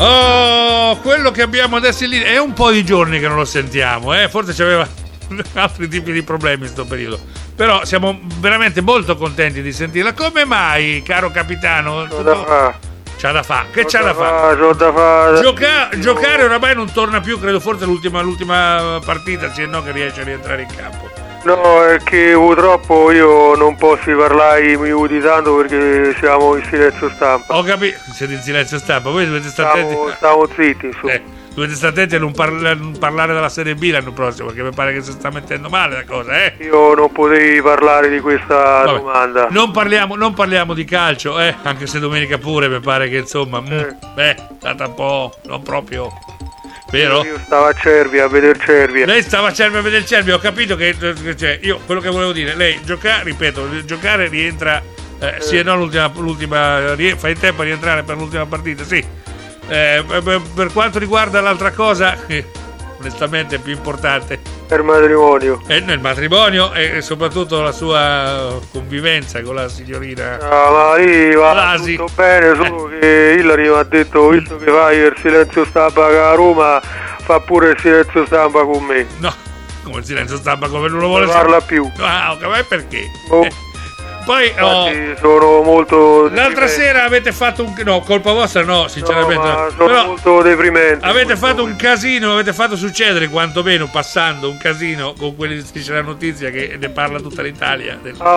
Oh, quello che abbiamo adesso in linea è un po' di giorni che non lo sentiamo, forse c'aveva altri tipi di problemi in sto periodo. Però siamo veramente molto contenti di sentirla. Come mai, caro capitano? C'ha da fa. Che c'ha da fa? Giocare oramai non torna più, credo forse l'ultima partita, se no che riesce a rientrare in campo. No, è che purtroppo io non posso parlare più di tanto perché siamo in silenzio stampa. Ho capito, siete in silenzio stampa, voi dovete stare attenti. Stiamo zitti, insomma. Dovete stare attenti a non parlare della Serie B l'anno prossimo, perché mi pare che si sta mettendo male la cosa, Io non potevi parlare di questa domanda. Non parliamo di calcio, anche se domenica pure mi pare che insomma, stata un po' non proprio. Vero? Io stavo a Cervia a vedere Cervia. Lei stava a Cervia a vedere Cervia, ho capito che cioè, io quello che volevo dire, lei giocare rientra l'ultima fa in tempo a rientrare per l'ultima partita, sì. Per quanto riguarda l'altra cosa, onestamente è più importante, il matrimonio. Nel matrimonio e soprattutto la sua convivenza con la signorina. Ma lì va Blasi. Tutto bene, solo che Hillary mi ha detto, visto che fai il silenzio stampa a Roma, fa pure il silenzio stampa con me. No, come il silenzio stampa, come non lo vuole non parla più. Ah, ok, perché? Poi sono molto l'altra sera avete fatto colpa vostra no, sinceramente. No, sono molto deprimente. Avete fatto un casino, avete fatto succedere quantomeno passando un casino con quelli che dice la notizia che ne parla tutta l'Italia.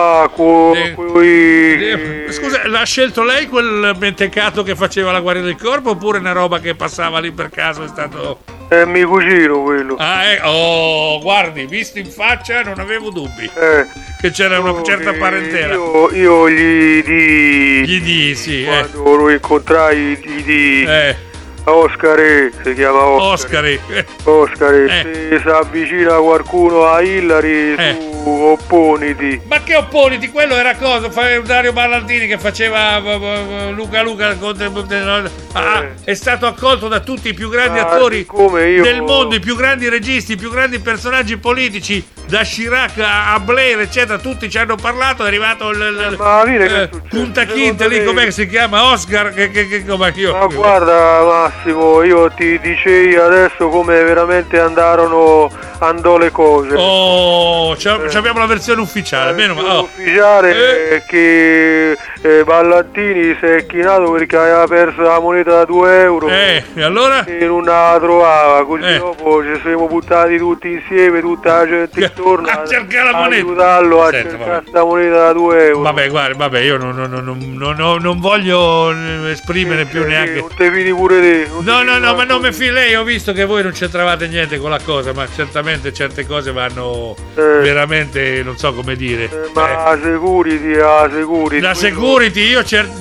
Scusa, l'ha scelto lei quel mentecato che faceva la guardia del corpo oppure una roba che passava lì per caso è stato... È mio cugino quello. Guardi, visto in faccia non avevo dubbi che c'era una certa parentela. Io gli di sì, quando lo incontrai gli di Oscar, si chiama Oscar. Se si avvicina qualcuno a Hillary, tu opponiti. Ma che opponiti? Quello era cosa? Dario Ballardini che faceva Luca è stato accolto da tutti i più grandi attori del mondo, i più grandi registi, i più grandi personaggi politici, da Chirac a Blair eccetera, tutti ci hanno parlato. È arrivato Punta Quinte lì, com'è che si chiama? Oscar ma guarda Massimo, io ti dicevi adesso come veramente andò le cose. Abbiamo la versione ufficiale, ufficiale che Ballardini si è chinato perché aveva perso la moneta da 2 euro e allora? E non la trovava, così dopo ci siamo buttati tutti insieme, tutta la gente intorno a cercare la moneta, aiutarlo a cercare questa moneta da 2 euro. Vabbè, io non voglio esprimere più neanche. Non te fidi pure te. No, ma non mi fido. Lei, ho visto che voi non c'entravate niente con la cosa, ma certamente certe cose vanno veramente, non so come dire. Ma la security. La security, io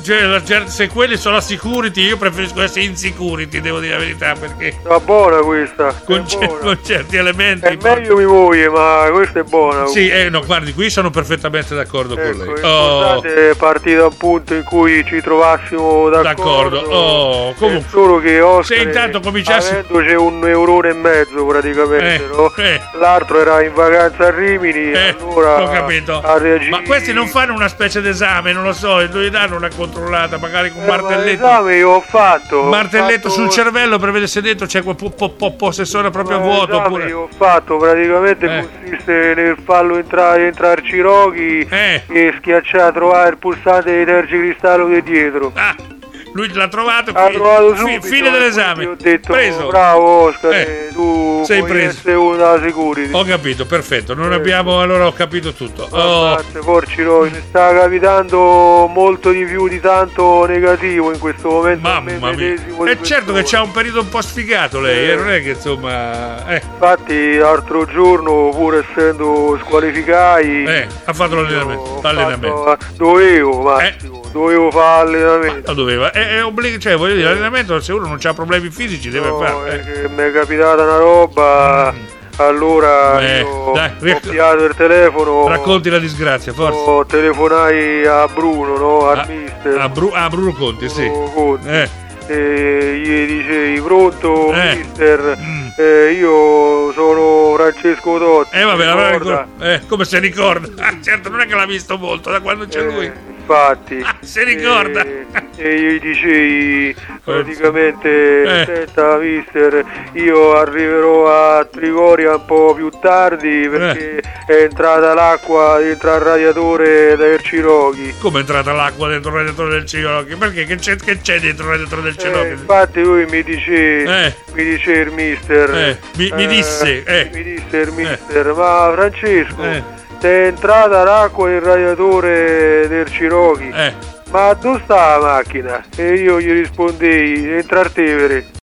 se quelli sono la security, io preferisco essere in security, devo dire la verità, perché è buona questa. Con certi elementi. È meglio mi muoio, ma questa è buona. Sì, no, guardi, qui sono perfettamente d'accordo con lei. È partito da un punto in cui ci trovassimo d'accordo. Comunque, solo che Oscar, se intanto cominciasse c'è €1,50 praticamente, no? L'altro era in vacanza a Rimini, allora ho capito. Ma questi non fanno una specie d'esame, non lo so, gli danno una controllata, magari con martelletto. L'esame io ho fatto. Martelletto sul cervello per vedere se dentro c'è quel possessore proprio vuoto. Oppure... Io ho fatto, praticamente consiste nel farlo entrarci Rocky e schiacciare, trovare il pulsante di tergicristallo di dietro. Lui l'ha trovato, subito, fine dell'esame. Ho detto, preso. Bravo Oscar, tu sei puoi preso. essere uno della security. Ho capito, perfetto. Allora ho capito tutto. Grazie, porciro, mi sta capitando molto di più di tanto negativo in questo momento. Mamma mia. È certo che c'ha un periodo un po' sfigato lei, non è che insomma. Infatti l'altro giorno, pur essendo squalificati, ha fatto l'allenamento. Dovevo, Massimo. Dovevo fare allenamento. Doveva, è obbligato, cioè voglio dire, l'allenamento se uno non ha problemi fisici deve fare. Che mi è capitata una roba, allora ho piato il telefono. Racconti la disgrazia, forse. Telefonai a Bruno, no? Al mister. A Bruno Conti, sì. Conti. E gli dicevi, pronto mister? Io sono Francesco Totti. Vabbè, come se ricorda. Certo, non è che l'ha visto molto da quando c'è lui. infatti. Si ricorda. E gli dicevi praticamente, senta mister, io arriverò a Trigoria un po' più tardi perché è entrata l'acqua dentro il radiatore del Cherokee. Come è entrata l'acqua dentro il radiatore del Cherokee? Perché che c'è dentro il radiatore del Cherokee? Infatti lui mi dice il mister, mi disse il mister, ma Francesco, è entrata l'acqua nel radiatore del Cherokee, ma dove sta la macchina? E io gli rispondei, entra al Tevere.